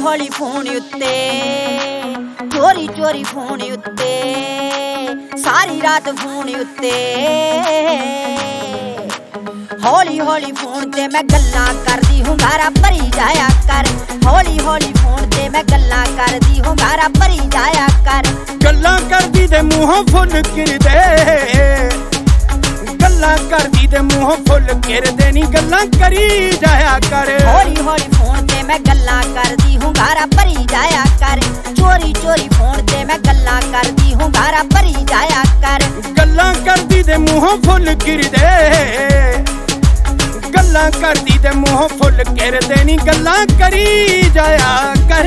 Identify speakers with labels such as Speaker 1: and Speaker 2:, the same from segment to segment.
Speaker 1: हौली फोन उत्ते चोरी चोरी फोन उत्ते सारी रात फोन उत्ते हौली हौली फोन ते मैं गल्लां करदी हूं गारा भरी जाया कर हौली हौली फोन ते मैं गल्लां करदी हूं गारा भरी जाया कर
Speaker 2: गल्लां करदी ते मूंहों फुल किरदे गल्लां करदी ते मूंहों फुल किरदे नी गल्लां करी जाया कर
Speaker 1: हौली हौली फोन ते मैं गल्लां करदी हूं गारा भरी जाया कर चोरी चोरी फोन ते मैं गल्लां करदी हूं गारा भरी जाया कर
Speaker 2: गल्लां करदी ते मूंहों फुल किरदे गल्लां करदी ते मूंहों फुल किरदे नी गल्लां करी जाया कर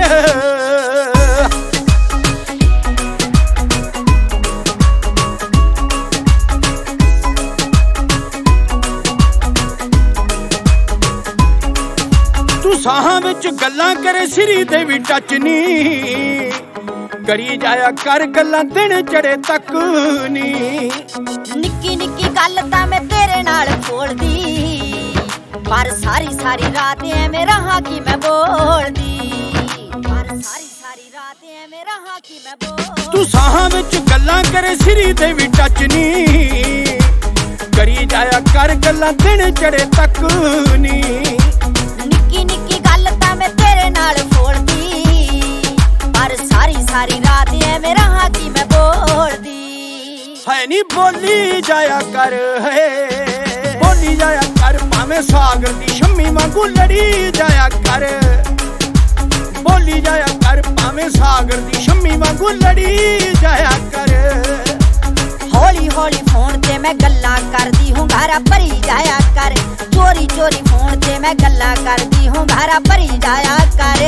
Speaker 2: तू साहां विच गल्लां करे सिरी ते भी टच नी करी जाया कर गल्लां दिन चढ़े तक नी
Speaker 1: निक्की निक्की गल तां मैं तेरे नाल बोलदी पर सारी सारी रात ऐवें रहा कि मैं बोलदी पर सारी सारी रात ऐवें रहा कि मैं बोलदी
Speaker 2: तू साहां विच गल्लां करे सिरी ते भी टच नी करी जाया कर गल्लां दिन चढ़े तक नी
Speaker 1: निक्की निक्की गल तां मैं तेरे नाल बोलदी पर सारी सारी रात ऐवें रहा कि मैं बोलदी
Speaker 2: है नी बोली जाया कर है बोली जाया कर भावें सागर दी शम्मी वांगू लड़ी जाया कर बोली जाया कर भावें सागर दी शम्मी वांगू लड़ी जाया कर
Speaker 1: हौली हौली फोन ते मैं गल्लां करदी हूं गारा भरी जाया कर चोरी चोरी फोन ते मैं गल्लां करदी हूं गारा भरी जाया कर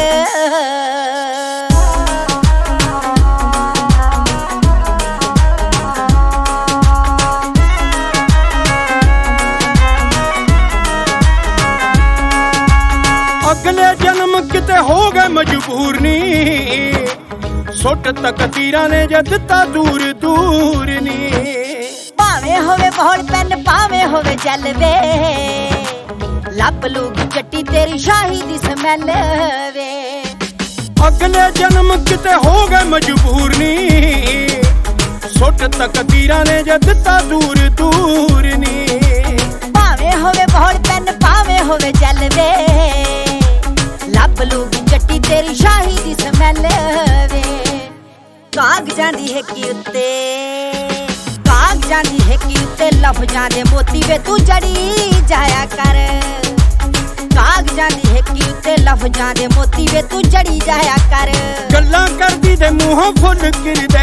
Speaker 2: अगले जन्म किते हो गए मजबूर नी सुट तकदीरां ने जे दिता दूर दूर नी
Speaker 1: भावें होवे बहल पेन भावें होवे जलवे लब लूगी चट्टी तेरी शाही दी स्मैल वे
Speaker 2: अगले जन्म किते हो गए मजबूर नी सुट तकदीरां ने जे दिता दूर दूर नी
Speaker 1: भावें होवे बहल पेन भावें होवे जलवे लब लूगी चट्टी तेरी शाही दी स्मैल वे कागजां दी हिक्की उत्ते कागजां दी हिक्की उत्ते लफजां दे मोती वे तू जड़ी जाया कर कागजां दी हिक्की उत्ते लफजां दे मोती वे तू जड़ी जाया कर
Speaker 2: गल्लां करदी ते मूंहों फुल किरदे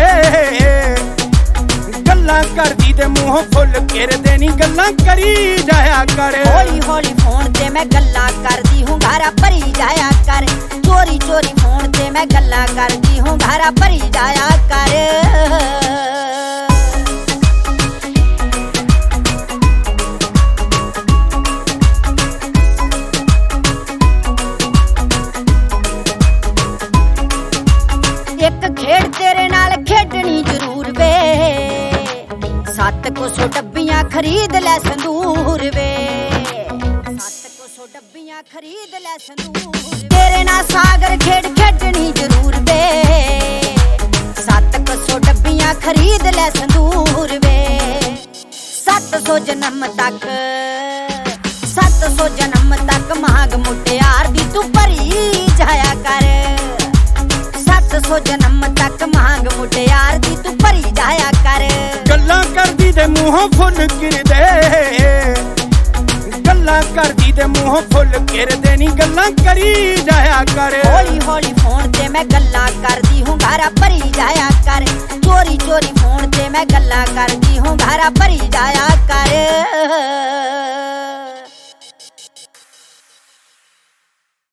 Speaker 2: गल्लां करदी ते मूंहों फुल किरदे नी गल्लां करी जाया कर
Speaker 1: हौली हौली फोन ते मैं गल्लां करदी हूं गारा भरी जाया कर चोरी चोरी फोन ते मैं गल्लां करदी हूं गारा भरी जाया कर एक खेड तेरे नाल खेडनी जरूर वे 700 डब्बियां खरीद ले संदूर वे 700 डब्बियां खरीद ले संदूर तेरे नाल सागर खेड खेडनी जरूर वे 700 डब्बियां खरीद ले संदूर वे 700 जन्म तक 700 जन्म तक मांग मुटियार दी तू भरी जाया कर 700 जन्म तक मांग मुटियार दी तू भरी जाया कर
Speaker 2: गल्लां करदी ते मूंहों फुल किरदे गल्लां करदी ते मूंहों फुल किरदे नी गल्लां करी जाया कर
Speaker 1: हौली हौली फोन ते मैं गल्लां करदी हूं गारा भरी जाया कर चोरी चोरी फोन ते मैं गल्लां करदी हूं गारा भरी जाया कर